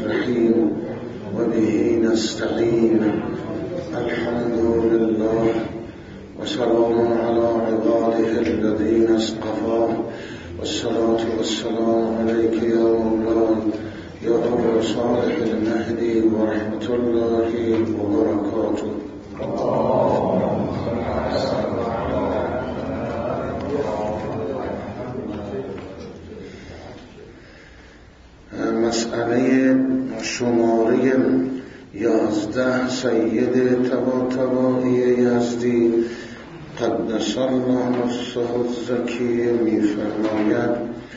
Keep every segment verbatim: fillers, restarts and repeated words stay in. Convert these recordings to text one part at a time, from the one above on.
الرحيم وبه نستعين الحمد لله وسلام على عباده الذين اصطفى والصلاة والسلام عليك يا مولاي يا أبا صالح المهدي ورحمة الله وبركاته. مسئله شماره یازده سید طباطبایی یزدی قدس الله نفسه الزکی می‌فرماید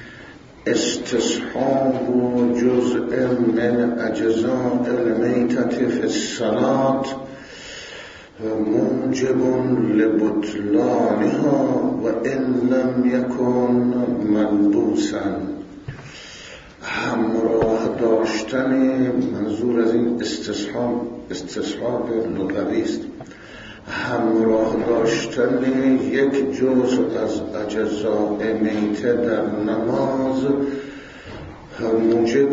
استصحاب جزء من اجزاء المیتة فی الصلاة موجب لبطلانها و ان لم یکن ملبوسا. همراه داشتن، منظور از این استصحاب استصحاب لغوی است، همراه داشتن یک جزء از اجزاء میته در نماز موجب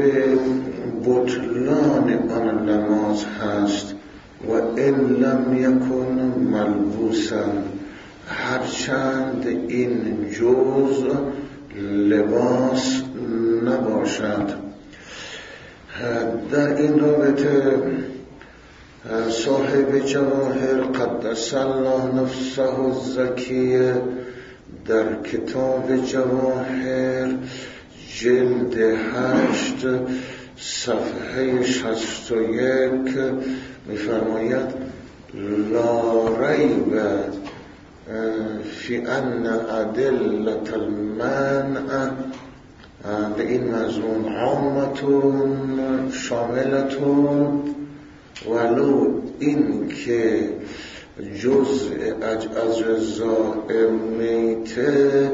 بطلان آن نماز هست و ان لم یکن ملبوسا، هرچند این جزء لباس نباشد. در این رابطه صاحب جواهر قدس الله نفسه الزکی در کتاب جواهر جلد هشت صفحه شصت و یک می‌فرماید لا ریب فی ان ادلة المنع، به این مضمون عامتون شاملتون، ولو این که جزء اجزاء میته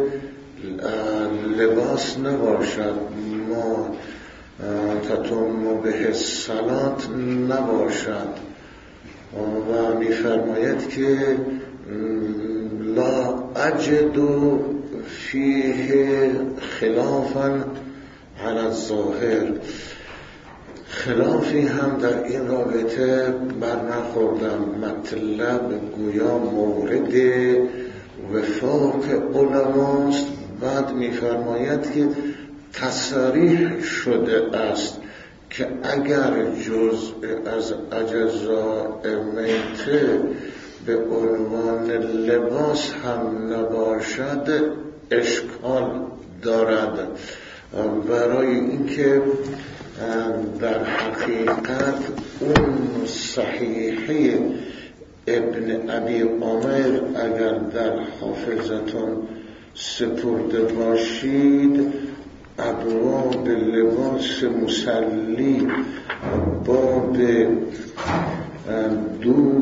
لباس نباشد، ما تتم به الصلاة نباشد، و می‌فرماید که لا اجد فیه خلافا علی الظاهر، خلافی هم در این رابطه برنخوردم. مطلب گویا مورد وفاق علماست. بعد می‌فرماید که تصریح شده است که اگر جزء از اجزاء میته به عنوان لباس هم نباشد اشکال دارد، برای اینکه در حقیقت اون صحیحه ابن ابی عمر اگر در حافظتون سپرده باشید، ابواب لباس مصلی باب دو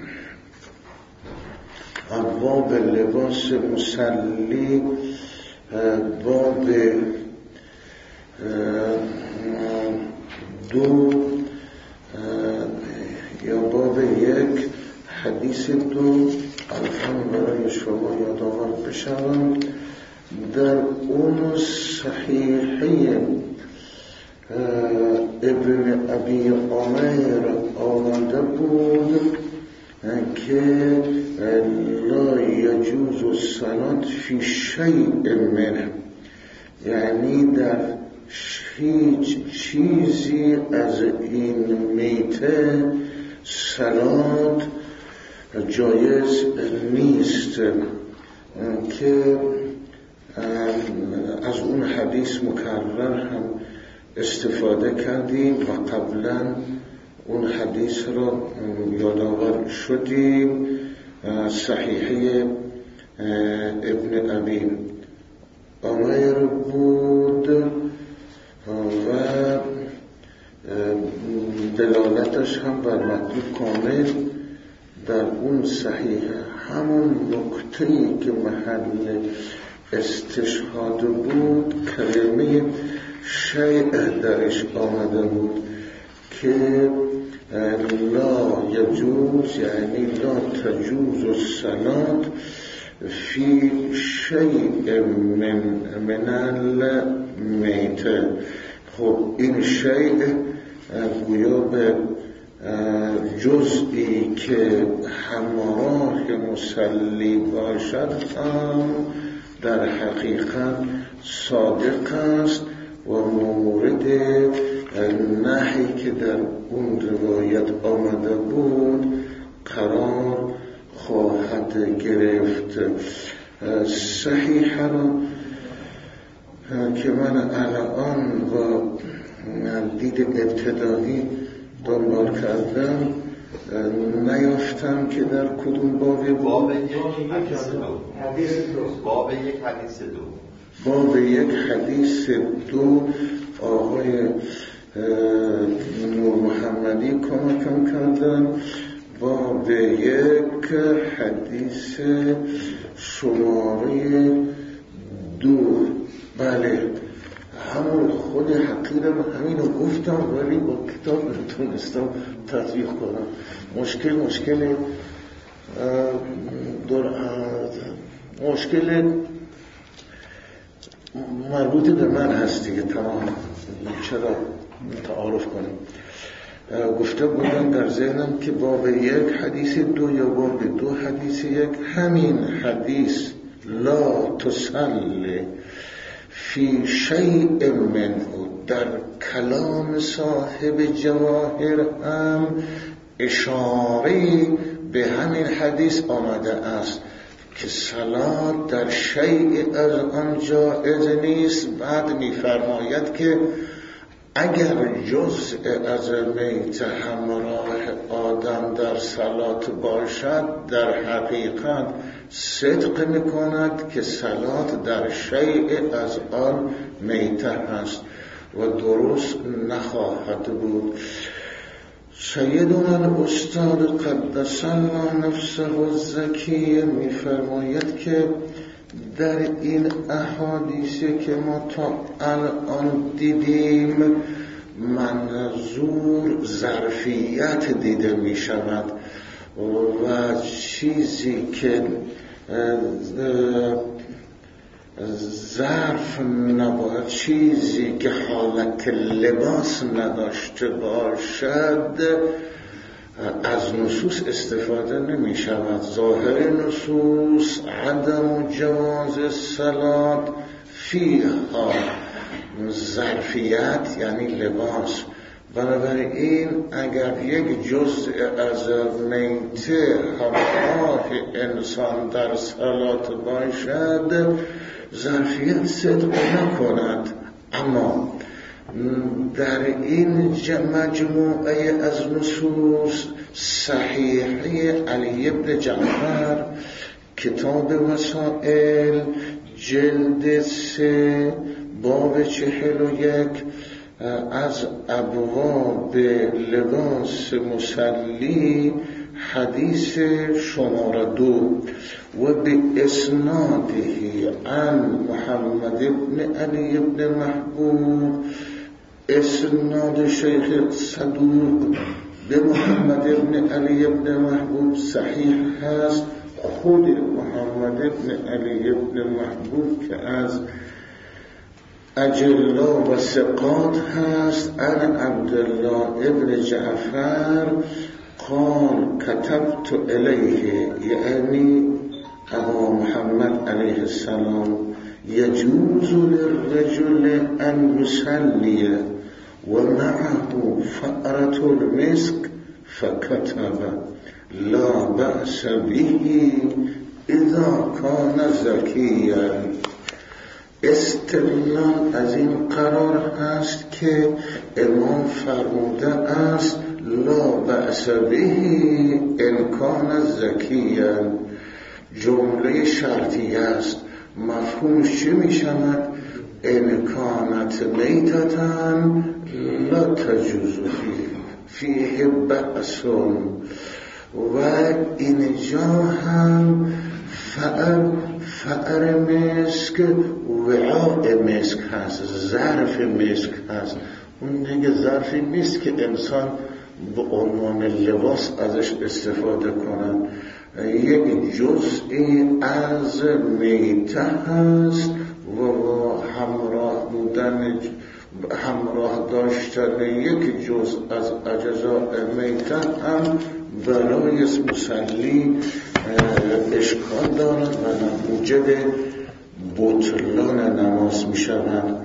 ابواب لباس مصلی باب دو یا باب یک حدیث دو الان برای شما یادآور بشم، در اون صحیحه ابن ابی عمر آمده بود که لا یجوز الصلاة فی شیء منه، یعنی در هیچ چیزی از این میته صلاة جایز نیست، که از اون حدیث مکرر هم استفاده کردیم و قبلا اون حدیث را یادآور شدیم. صحیحه ابن ابی عمر بود و دلالتش هم بر مطلوب کامل در اون صحیحه همون نکته‌ای که محل استشهاد بود کلمه شیء درش آمده بود که لا یجوز، یعنی لا تجوز الصلاة فی شیء من من المیته. خب این شیء گویا به جزئی که همراه مصلی باشد هم در حقیقت صادق است و مورد نهی که در اون روایت آمده بود قرار خواهد گرفت. صحیح را که من الان با دید ابتدایی دنبال کردم نیافتم که در کدوم بابی باب یک حدیث دو باب یک حدیث دو باب یک حدیث دو آقای نور محمدی کمکم کردن. باب یک حدیث شماره دو، بله همون خود حقیرم همینو گفتم ولی با کتاب نتونستم تطبیق کنم. مشکل مشکل در مشکل مربوط به من هست دیگه. تمام چرا تعارف کنیم. گفته بودم در ذهنم که باب یک حدیث دو یا باب دو حدیث یک، همین حدیث لا تسل فی شیء منه در کلام صاحب جواهر هم اشاره به همین حدیث آمده است که صلات در شیء از آن جایز نیست. بعد می‌فرماید که اگر جزء از میت همراه آدم در صلات باشد در حقیقت صدق میکند که صلات در شیء از آن میت هست و درست نخواهد بود. سیدنا الاستاد قدس الله نفسه الزکیه میفرماید که در این احادیثی که ما تا الان دیدیم منظور ظرفیت دیده می شود و چیزی که ظرف نباید، چیزی که حالت لباس نداشته باشد از نصوص استفاده نمی شود. ظاهر نصوص عدم جواز الصلاة فیها ظرفیت یعنی لباس. بنابراین اگر یک جزء از میت همراه انسان در صلات باشد ظرفیت صدق نکند. اما در این مجموعه از نصوص صحیحه علی بن جعفر کتاب وسائل جلد سه باب چهل و یک از ابواب لباس مصلی حدیث شماره دو و به اسناده عن محمد بن علی بن محبوب، اسناد شیخ صدوق به محمد بن علی بن محبوب صحیح هست. خود محمد بن علی بن محبوب که از اجلا و ثقات هست. عن عبدالله ابن جعفر قال كتبت الیه یعنی ابا محمد علیه السلام يجوز للرجل ان يصلي ومعه فأرة المسك فكتب لا بأس به اذا كان زكيا. استدلال از این قرار هست که امام فرموده است لا بأس به ان کان زکیا، جمله شرطیه است. مفهومش چه می شود؟ ان کانت میتتن لا تجوز فیه بأس و اینجا هم فعر فعر مسک وعاء مسک هست، ظرف مسک هست. اون دیگه ظرفی نیست که انسان به عنوان لباس ازش استفاده کنن. یک جزئی از میته هست و همراه بودن همراه داشتن یک جزء از اجزاء میته هم برای مصلی اشکال دارد و موجب بطلان نماز می شود.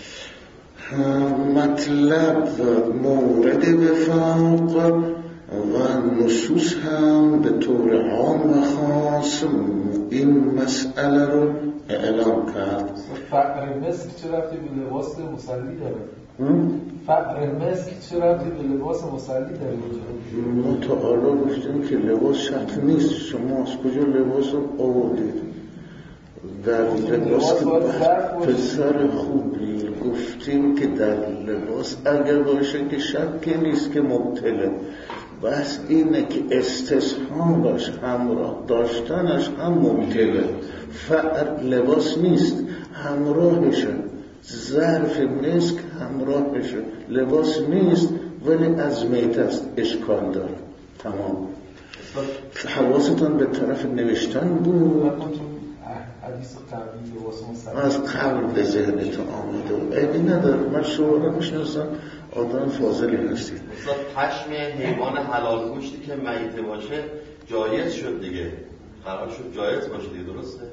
مطلب مورد وفاق و نصوص هم به طور عام و خاص این مسئله رو اعلام کرد. فقر مسک چه ربطی به لباس مصلی داره؟ فقر مسک چه ربطی به لباس مصلی داره؟ ما تا حالا گفتیم که لباس شرط نیست. شما از کجا لباس رو آوردید؟ در لباس پسر خوبی گفتیم که در لباس اگر باشه که شکی نیست که مبتله. بس اینه که استثمارش همراه داشتنش هم مبتله. فقر لباس نیست، همراهشه. ظرف مسک همراهشه، لباس نیست ولی از میت است، اشکال داره. تمام. حواستان به طرف نوشتن بود. حدیث قبلی لباس مصلی از قبل به ذهنتون آمده بود. عیبی نداره، من شما را میشناسم، آدم فاضلی هستید. مثلا پشم حیوان حلال گوشتی که میته باشه جایز شد دیگه، قرار شد جایز باشه دیگه، درسته؟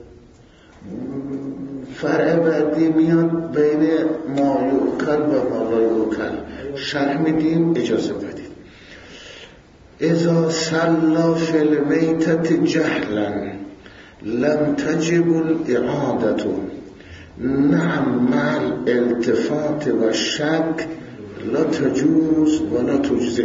فرع بعدی میاد بین ما یوکل و ما لا یوکل. شرح میدیم، اجازه بدید. اذا صلى فی المیتة جهلا لم تجب الاعادة نعم مع الالتفات و شک لا تجوز و لا تجزئ.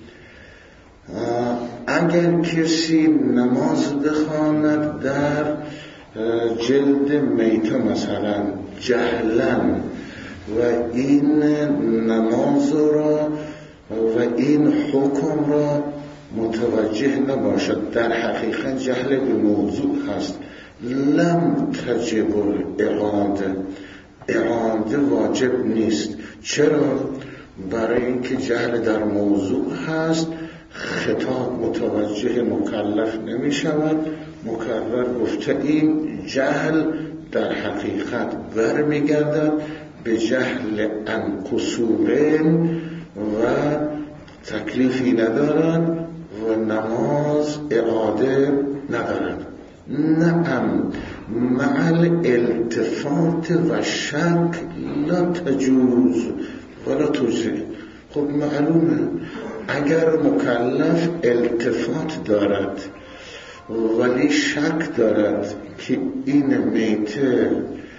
اگر کسی نماز بخواند در جلد میته مثلا جهلا و این نماز را و این حکم را متوجه نباشد، در حقیقت جهل به موضوع هست، لم تجب الاعاده، اعاده واجب نیست. چرا؟ برای اینکه جهل در موضوع هست، خطاب متوجه مکلف نمی شود. مکرر گفته این جهل در حقیقت برمی گردد به جهل عن قصورین و تکلیفی ندارد و نماز اعاده ندارد. نعم مع الالتفات و شک لا تجوز ولا تجزئ. خب معلومه اگر مکلف التفات دارد ولی شک دارد که این میته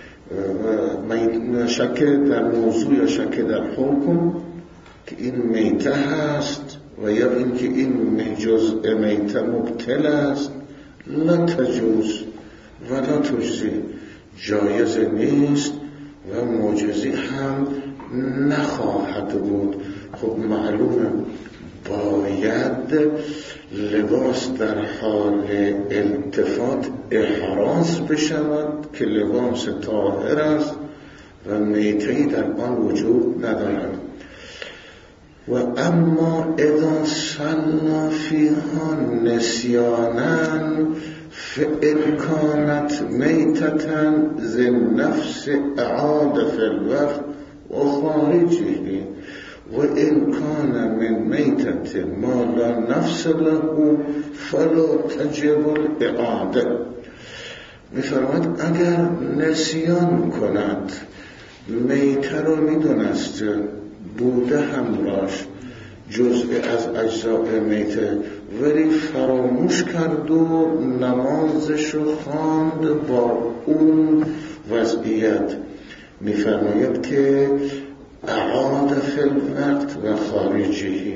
شک در موضوع یا شک در حکم که این میته هست و یا اینکه این جزء میته مبتل است، لا تجوز و لا تجزی، جایز نیست و معجزی هم نخواهد بود. خب معلومه باید لباس در حال التفات احراز بشود که لباس طاهر است و میتهی در آن وجود ندارد. و اما اذا صلى فيها نسيانا فإن كانت ميتة ذي النفس اعاد في الوقت وخارجه وإن كان من ميتة ما لا نفس له فلا تجب الإعادة. می‌فرماید اگر نسیان کند، میته رو میدونست بوده همراش جزء از اجزاء میته ولی فراموش کرد و نمازش رو خواند با اون وضعیت، می‌فرماید که اعاد فی الوقت و خارجی.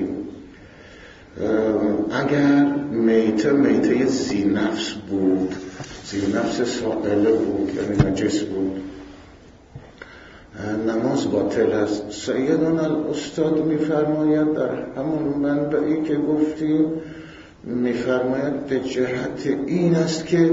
اگر میته میته زی نفس بود، زی نفس سائله بود یعنی نجس بود، نماز باطل است. سیدنا الاستاد میفرماید در همون منبعی که گفتیم، میفرماید به جهت این است که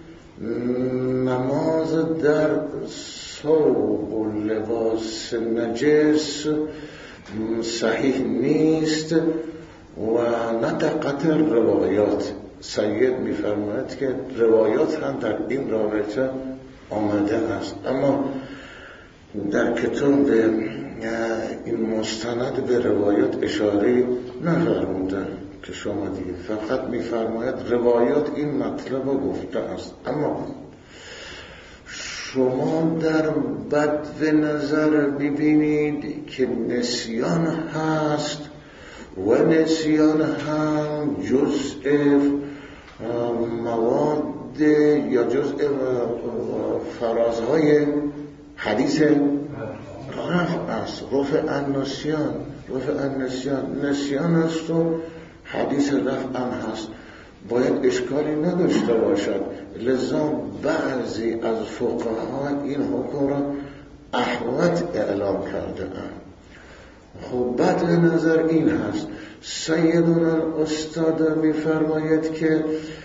نماز در ثوب و لباس نجس صحیح نیست و نه دقت روایات. سید میفرماید که روایات هم در این رابطه آمده است، اما در کتاب این مستند به روایات اشاره نفرمودن که شما دیگه فقط میفرماید روایات این مطلب رو گفته است. اما شما در بد نظر ببینید که نسیان هست و نسیان هم جزء مواد یا جزء فرازهای حدیث رفع است. رفع النسیان رفع النسیان نسیان است و حدیث رفع هم هست، باید اشکالی نداشته باشد. لذا بعضی از فقها این حکم را احوط اعلام کرده اند. خب بعد نظر این هست سیدنا الاستاد میفرماید که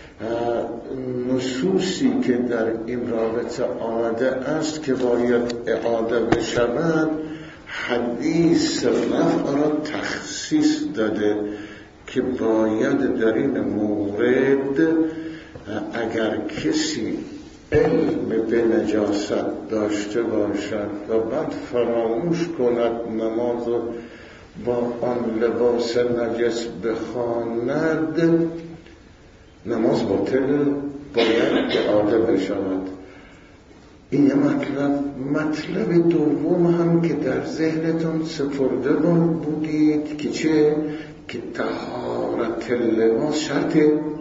نصوصی که در این رابطه آمده است که باید اعاده بشود حدیث رفع را تخصیص داده که باید در این مورد اگر کسی علم به نجاست داشته باشد و بعد فراموش کند نماز با آن لباس نجس بخواند نماز باطل، باید اعاده بشود. این یه مطلب. مطلب دوم هم که در ذهنتون سپرده بودید که چه؟ که طهارت لباس شرط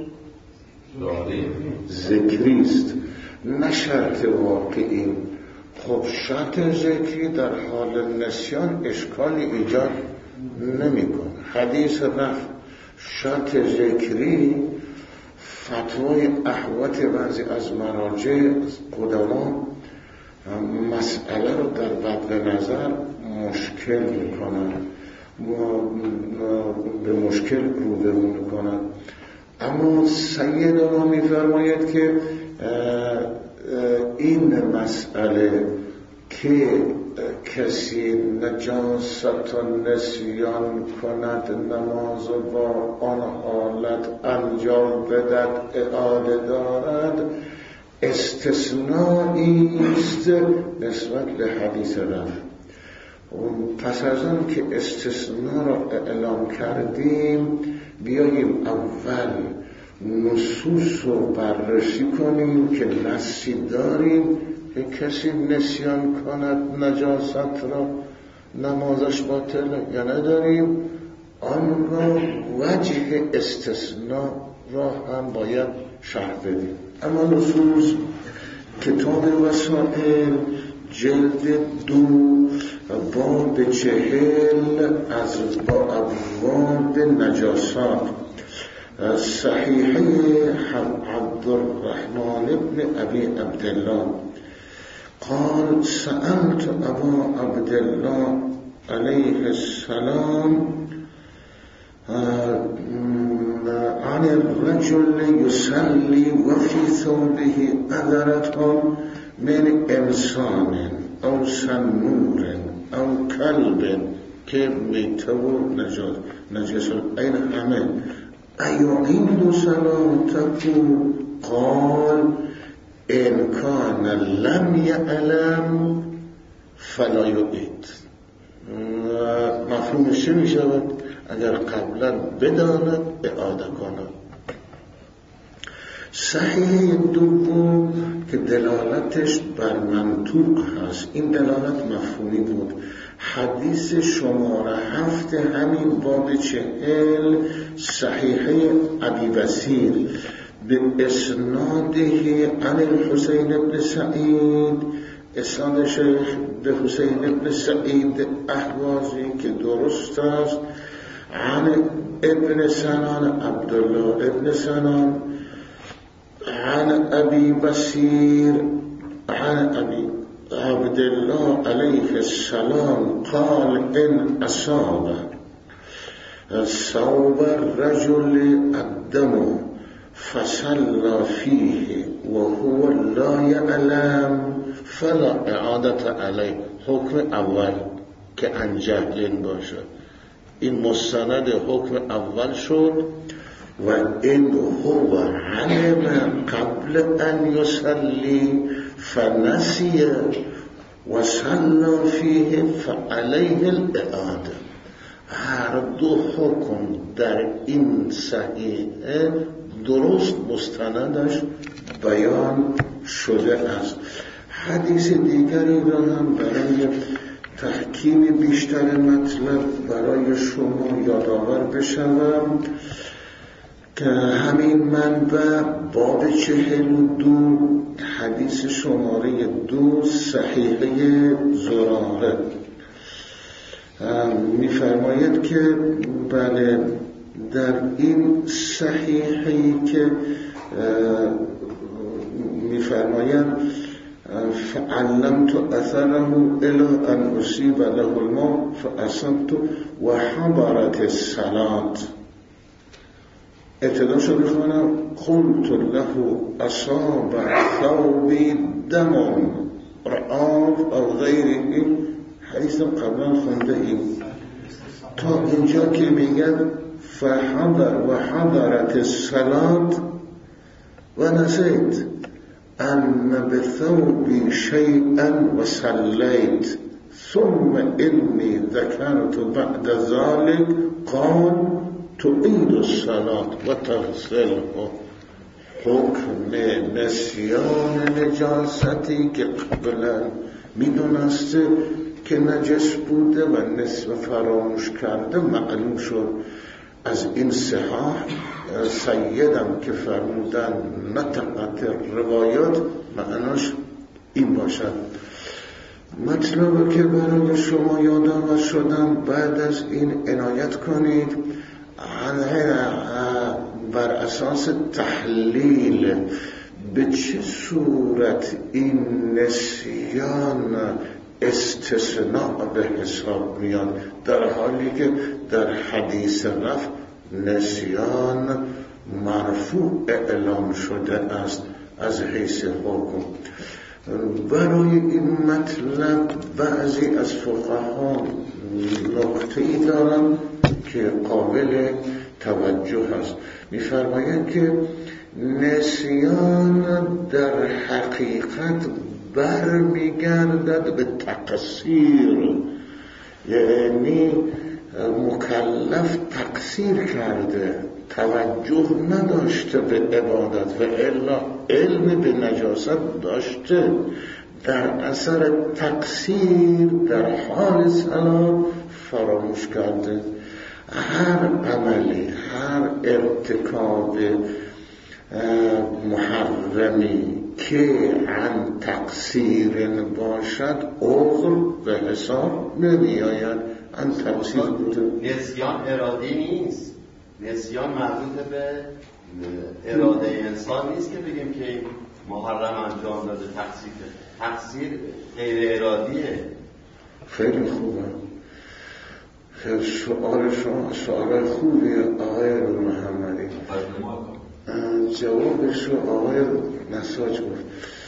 ذکری است نه شرط واقعی. خب شرط ذکری در حال نسیان اشکالی ایجاد نمی‌کنه. حدیث رفع شرط ذکری فتوای احوط بعضی از مراجع قدما مسئله رو در بد نظر مشکل میکنن، به مشکل روبرو میکنن. اما سیدنا میفرماید که این مسئله که کسی نجاست و نسیان کند نماز با آن حالت انجام بدد اعاده دارد استثنایی است نسبت به حدیث رفع. پس از آن که استثناء را اعلام کردیم بیاییم اول نصوص رو بررسی کنیم که نصی داریم که کسی نسیان کند نجاست را نمازش باطله یا نداریم. آن را وجه استثناء را هم باید شرح بدیم. اما نصوص کتاب وسائل جلد دو باب چهل از با ابواب نجاسات صحیحه عبدالرحمن ابن ابی عبدالله قال سألت ابا عبدالله علیه السلام عن الرجل يصلي وفي ثوبه أذرة من إنسان أو سنور أو كلب که میتور نجاس نجاس این همه أيعيد صلاته قال إن كان لم يعلم فلا يعيد. مفهومش چه میشود؟ اگر قبلا بداند اعاده کند. صحیح دوم که دلالتش بر منطوق هست، این دلالت مفهومی بود. حدیث شماره هفت همین باب چهل صحیحه ابی بصیر به اسناده عن الحسین ابن سعید، اسناد شیخ به حسین ابن سعید احوازی که درست است، عن ابن سنان عبدالله ابن سنان عن ابی بصیر عن ابی عبدالله علیه السلام قال ان اصاب ثوب الرجل الدم فصلى فيه وهو لا يعلم فلا اعادت علیه. حکم اول که عن جهل باشد، این مستند حکم اول شد. و این هو علم قبل ان یصلی فنسی و صلی فیه فعلیه الاعاده. هر دو حکم در این صحیحه درست مستندش بیان شده است. حدیث دیگری را هم برای تحکیم بیشتر مطلب برای شما یادآور بشوم که همین منبع باب چهل و دو حدیث شماره دو صحیحه زراره می‌فرماید که بله در این صحیحه‌ای که می‌فرماید فعلمت اثره الی ان اصیب له الماء فاصبت و حضرت الصلاة. ابتدا شو بخونم قلت له اصاب ثوبی دم رعاف او غیره. حدیث قبلا خونده ایم تا اینجا که میگن فحضر و حضرت الصلاة و نسیت ان بثوبی شیئا و صلیت ثم انی ذکرت بعد ذلك قال تعید الصلاة و تغسله. حکم نسیان نجاستی که قبلا میدونسته که نجس بوده و نصف فراموش کرده معلوم شد. از این صحاح سیدم که فرمودن نطقت روایات معناش این باشد. مطلبی که برای شما یادآور شدم بعد از این عنایت کنید بر اساس تحلیل به چه صورت این نسیان استثناء به حساب میاد در حالی که در حدیث رفع نسیان مرفوع اعلام شده است از حیث حکم. برای این مطلب بعضی از فقها نکته‌ای دارن که قابل توجه است. می‌فرمایند که نسیان در حقیقت برمیگردد به تقصیر، یعنی مکلف تقصیر کرده، توجه نداشته به عبادت و الا علم به نجاست داشته، در اثر تقصیر در حال صلاة فراموش کرده. هر عملی، هر ارتکاب محرمی که عن تقصیر باشد عذر به حساب نمی آید. عن تقصیر بوده. نسیان ارادی نیست، نسیان مربوط به اراده انسان نیست که بگیم که این محرم انجام داده تقصیر. تقصیر غیر ارادیه. خیلی خوبه. سؤال شما سؤال خوبیه آقای محمدی. جوابش رو آقای نساج گفت.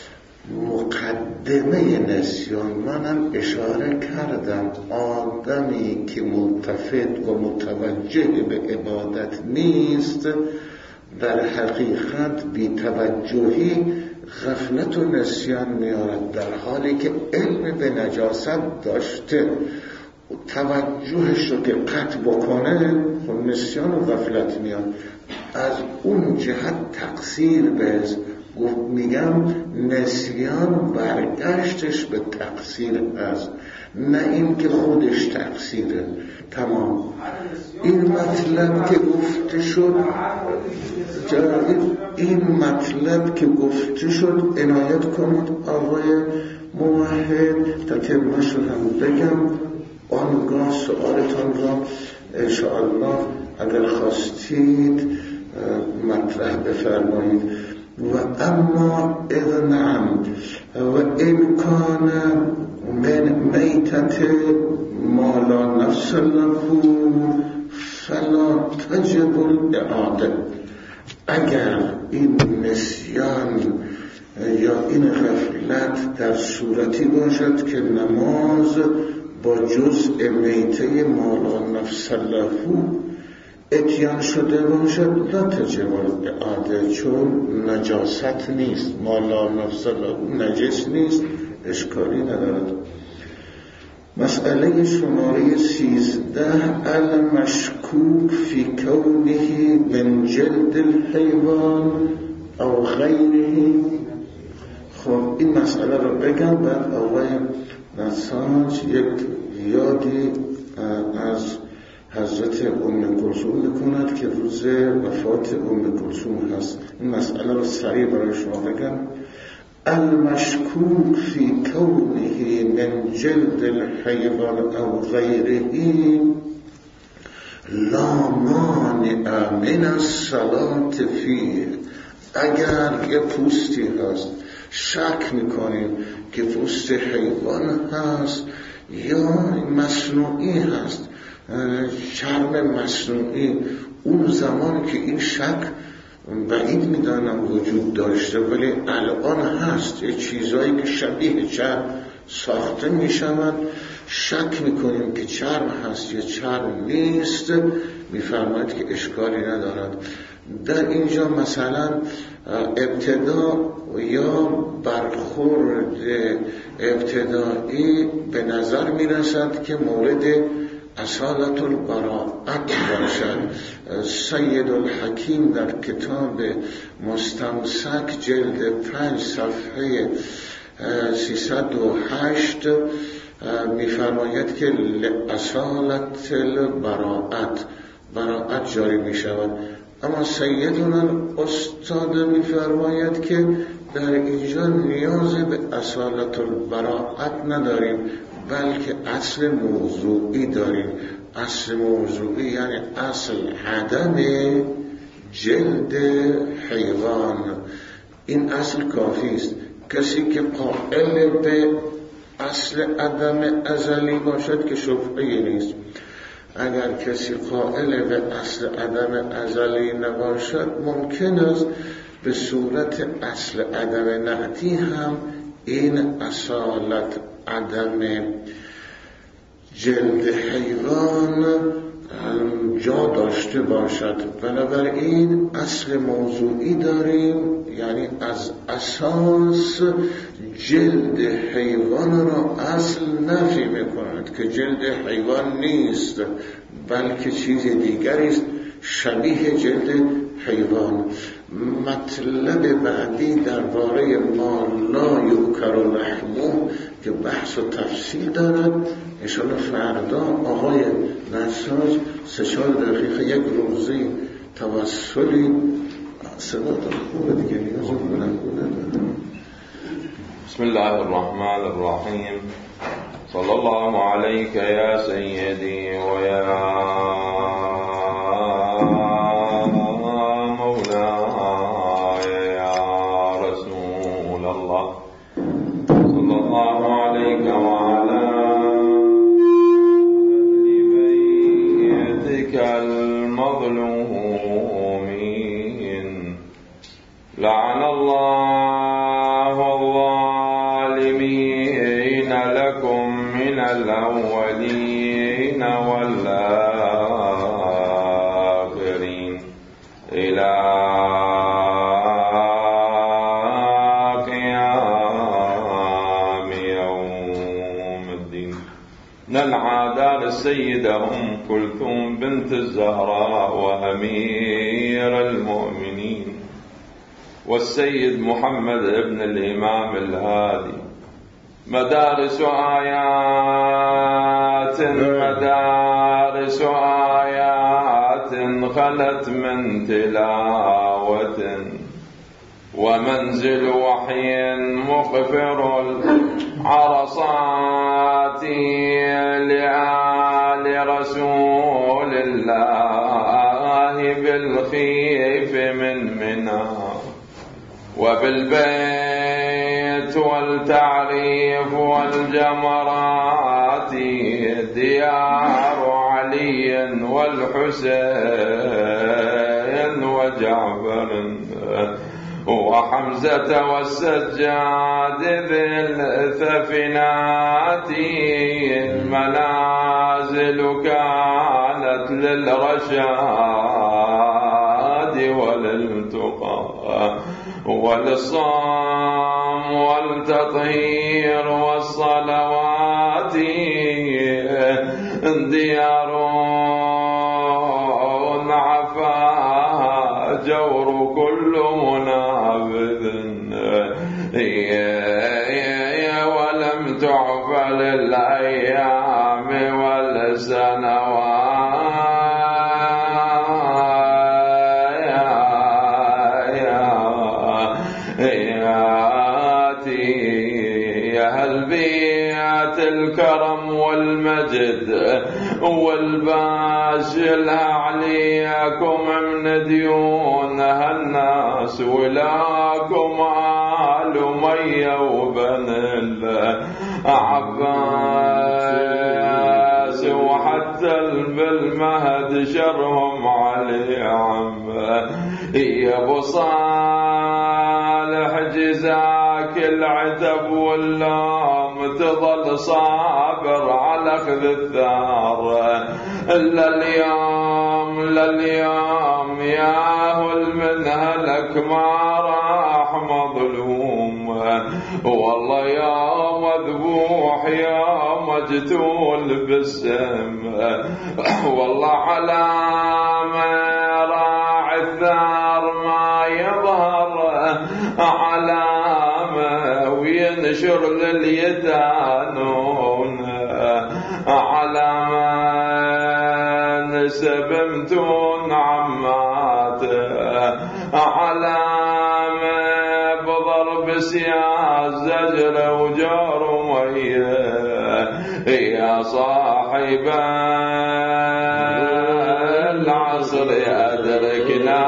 مقدمه نسیان منم اشاره کردم آدمی که ملتفت و متوجه به عبادت نیست در حقیقت بی توجهی غفلت و نسیان میارد، در حالی که علم به نجاست داشته توجهش رو که قطع بکنه خب نسیان و غفلت میاد. از اون جهت تقصیر بهز گفت. میگم نسیان برگشتش به تقصیر است، نه این که خودش تقصیره. تمام. این مطلب که گفته شد این مطلب که گفته شد عنایت کنید آقای موحد تا ترمش رو هم بگم. آنگاه سؤالتان را انشاءالله اگر خواستید مطرح بفرمایید. و اما اذ نعم و امکان من میتت ما لا نفس له فلا تجب الاعاده. اگر این نسیان یا این غفلت در صورتی باشد که نماز با جزء میته ما لا نفس له اتیان شده باشد لا تجب الاعاده، چون نجاست نیست، ما لا نفس له نجس نیست، اشکالی ندارد. مسئله شماره سیزده المشکوک فی کونه من جلد الحیوان او غیره. خب این مسئله رو بگم، بعد آقای نساج یک یادی از حضرت ام کلثوم میکند که روز وفات ام کلثوم هست. این مسئله رو سریع برای شما بگم. المشکوک فی کونه من جلد الحیوان او غیره لا مانع من الصلاة فیه. اگر یه پوستی هست شک میکنیم که پوست حیوان هست یا مصنوعی هست، چرم مصنوعی، اون زمان که این شک بعید میدانم وجود داشته، ولی الان هست یه چیزایی که شبیه چرم ساخته میشوند، شک میکنیم که چرم هست یا چرم نیست، میفرماید که اشکالی ندارد. در اینجا مثلا ابتدا یا برخورد ابتدایی به نظر میرسد که مورد اصالت البراءت باشد. سید الحکیم در کتاب مستمسک جلد پنج صفحه سیصد و هشت میفرماید که اصالت البراءت، براءت جاری می شود. اما سیدنا استاد میفرماید که در اینجا نیاز به اصالت البراءت نداریم، بلکه اصل موضوعی داریم. اصل موضوعی یعنی اصل عدم جلد حیوان. این اصل کافی است. کسی که قائل به اصل عدم ازلی باشد که شبهه‌ای نیست. اگر کسی قائل به اصل عدم ازلی نباشد، ممکن است به صورت اصل عدم نعتی هم این اصالت عدم جلد حیوان جا داشته باشد. بنابراین اصل موضوعی داریم، یعنی از اساس جلد حیوان را اصل نفی میکند که جلد حیوان نیست، بلکه چیز دیگری است شبیه جلد حیوان. مطلب بعدی درباره ما لا یذکر لحمه که بحث و تفصیل دارد، انشاءالله فردا آقای نساج سه چهار دقیقه یک روزی توسلی صدا داره خوبه دیگه، نیاز بلند بلند. بسم الله الرحمن الرحیم. صلی الله علیک یا سیدی و یا لعن الله الظالمين لكم من الأولين والآخرين إلى قيام يوم الدين. ننعى السيدة أم كلثوم بنت الزهراء وأمير المؤمنين والسيد محمد ابن الإمام الهادي. مدارس آيات مدارس آيات خلت من تلاوة، ومنزل وحي مغفر العرصات لآل رسول الله بالخيف من منى وبالبيت والتعريف والجمرات ديار علي والحسين وجعفر وحمزة والسجاد ذي الثفنات. المنازل كانت للرشاد وللتقى والصام والتطهير والصلوات ديار عفاها جور كل منابذ ولم تعف للأيام والسنوات هل بيات الكرم والمجد والباش الأعليكم من ديونها الناس ولاكم آل أمية وبن العباس وحتى بالمهد شرهم علي عم يا ابو صالح جزاك العتب واللام تظل صابر على اخذ الثار الا اليوم الا اليوم ياهل من هلك ما راح مظلوم والله يا مذبوح يا مجتول بالسم والله على ما راعي الثار ما يظهر علامة وينشر لليتانون علامة نسبمتون عماته علامة بضرب سياس زجر وجار ومية يا صاحب العصر أدركنا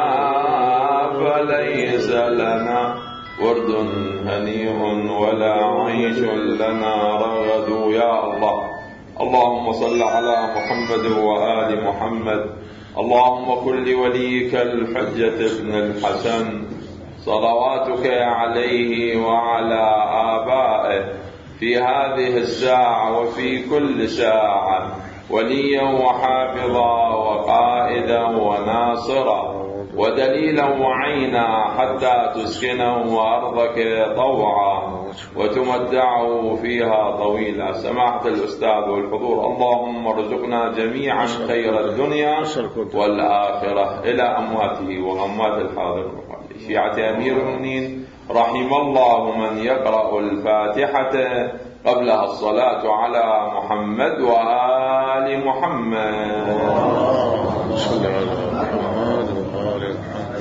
فليس لنا ورد هنيء ولا عيش لنا رغد يا الله. اللهم صل على محمد وآل محمد. اللهم كن لوليك الحجة ابن الحسن صلواتك عليه وعلى آبائه في هذه الساعة وفي كل ساعة وليا وحافظا وقائدا وناصرا ودليلا وعينا حتى تسكنه أرضك طوعا وتمتعه فيها طويلا. سماحة الأستاذ والحضور، اللهم ارزقنا جميعا خير الدنيا والآخرة إلى أمواته وأموات الحاضر. شيعة أمير المؤمنين رحم الله من يقرأ الفاتحة قبلها الصلاة على محمد وآل محمد. اللهم صل على محمد وآل محمد.